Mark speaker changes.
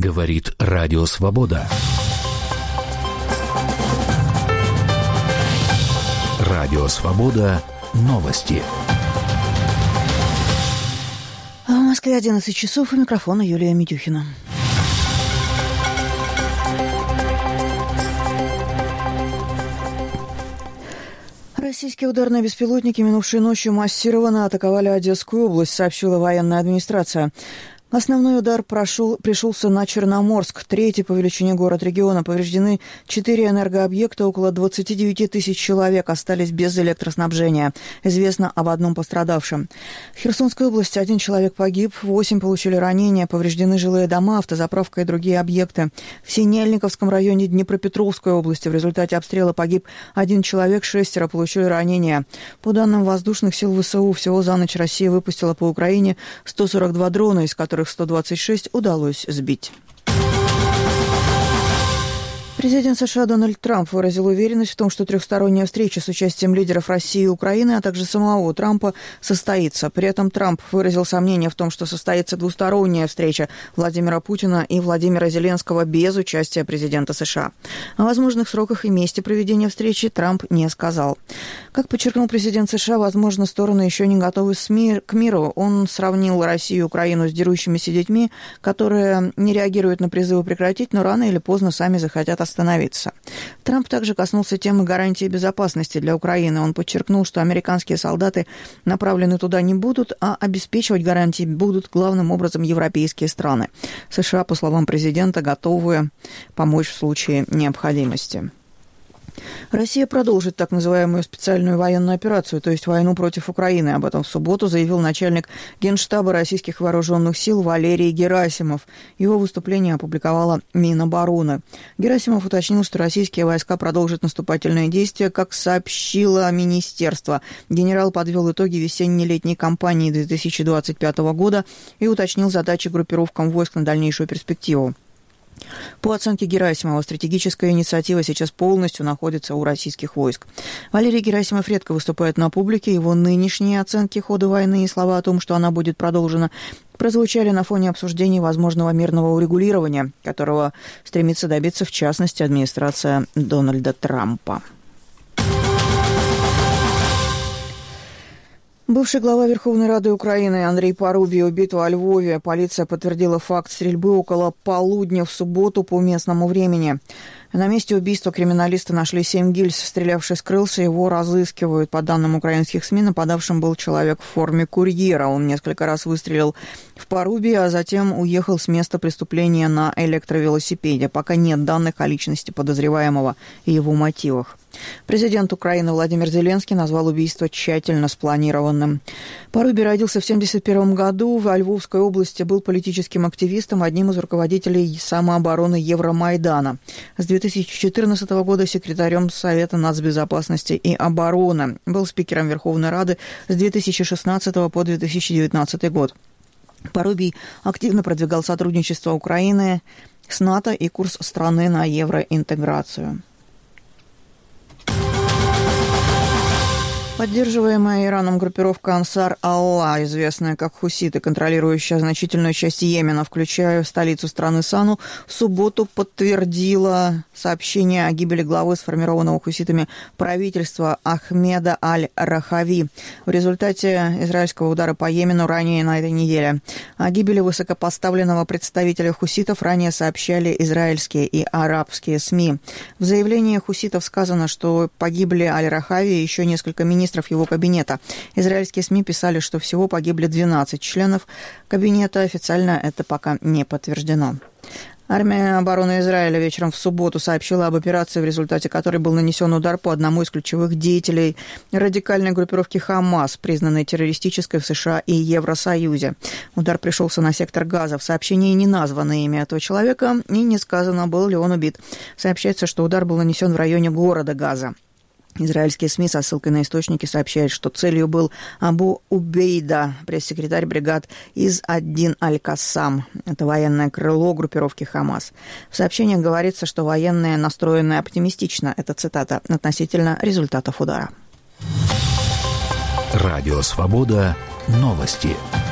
Speaker 1: Говорит Радио Свобода. Радио Свобода. Новости.
Speaker 2: В Москве 11 часов, у микрофона Юлия Митюхина. Российские ударные беспилотники минувшей ночью массированно атаковали Одесскую область, сообщила военная администрация. Основной удар пришелся на Черноморск, третий по величине город региона. Повреждены 4 энергообъекта, около 29 тысяч человек остались без электроснабжения. Известно об одном пострадавшем. В Херсонской области 1 человек погиб, 8 получили ранения, повреждены жилые дома, автозаправка и другие объекты. В Синельниковском районе Днепропетровской области в результате обстрела погиб 1 человек, 6 получили ранения. По данным воздушных сил ВСУ, всего за ночь Россия выпустила по Украине 142 дрона, из которых 126 удалось сбить. Президент США Дональд Трамп выразил уверенность в том, что трехсторонняя встреча с участием лидеров России и Украины, а также самого Трампа, состоится. При этом Трамп выразил сомнение в том, что состоится двусторонняя встреча Владимира Путина и Владимира Зеленского без участия президента США. О возможных сроках и месте проведения встречи Трамп не сказал. Как подчеркнул президент США, возможно, стороны еще не готовы к миру. Он сравнил Россию и Украину с дерущимися детьми, которые не реагируют на призывы прекратить, но рано или поздно сами захотят остановиться. Трамп также коснулся темы гарантии безопасности для Украины. Он подчеркнул, что американские солдаты направлены туда не будут, а обеспечивать гарантии будут главным образом европейские страны. США, по словам президента, готовы помочь в случае необходимости. Россия продолжит так называемую специальную военную операцию, то есть войну против Украины. Об этом в субботу заявил начальник Генштаба российских вооруженных сил Валерий Герасимов. Его выступление опубликовала Минобороны. Герасимов уточнил, что российские войска продолжат наступательные действия, как сообщило министерство. Генерал подвел итоги весенне-летней кампании 2025 года и уточнил задачи группировкам войск на дальнейшую перспективу. По оценке Герасимова, стратегическая инициатива сейчас полностью находится у российских войск. Валерий Герасимов редко выступает на публике. Его нынешние оценки хода войны и слова о том, что она будет продолжена, прозвучали на фоне обсуждений возможного мирного урегулирования, которого стремится добиться, в частности, администрация Дональда Трампа. Бывший глава Верховной Рады Украины Андрей Парубий убит во Львове. Полиция подтвердила факт стрельбы около полудня в субботу по местному времени. На месте убийства криминалисты нашли 7 гильз. Стрелявший скрылся, его разыскивают. По данным украинских СМИ, нападавшим был человек в форме курьера. Он несколько раз выстрелил в Парубия, а затем уехал с места преступления на электровелосипеде. Пока нет данных о личности подозреваемого и его мотивах. Президент Украины Владимир Зеленский назвал убийство тщательно спланированным. Парубий родился в 1971 году. В Львовской области был политическим активистом, одним из руководителей самообороны Евромайдана. С 2014 года секретарем Совета нацбезопасности и обороны. Был спикером Верховной Рады с 2016 по 2019 год. Парубий активно продвигал сотрудничество Украины с НАТО и курс страны на евроинтеграцию. Поддерживаемая Ираном группировка Ансар Алла, известная как хуситы, контролирующая значительную часть Йемена, включая столицу страны Сану, в субботу подтвердила сообщение о гибели главы сформированного хуситами правительства Ахмеда Аль-Рахави в результате израильского удара по Йемену ранее на этой неделе. О гибели высокопоставленного представителя хуситов ранее сообщали израильские и арабские СМИ. В заявлении хуситов сказано, что погибли Аль-Рахави и еще несколько министров его кабинета. Израильские СМИ писали, что всего погибли 12 членов кабинета. Официально это пока не подтверждено. Армия обороны Израиля вечером в субботу сообщила об операции, в результате которой был нанесен удар по одному из ключевых деятелей радикальной группировки «Хамас», признанной террористической в США и Евросоюзе. Удар пришелся на сектор Газа. В сообщении не названо имя этого человека и не сказано, был ли он убит. Сообщается, что удар был нанесен в районе города Газа. Израильские СМИ со ссылкой на источники сообщают, что целью был Абу Убейда, пресс-секретарь бригад из Ад-Дин Аль-Кассам. Это военное крыло группировки «Хамас». В сообщениях говорится, что военные настроены оптимистично. Это цитата относительно результатов удара.
Speaker 1: Радио «Свобода». Новости.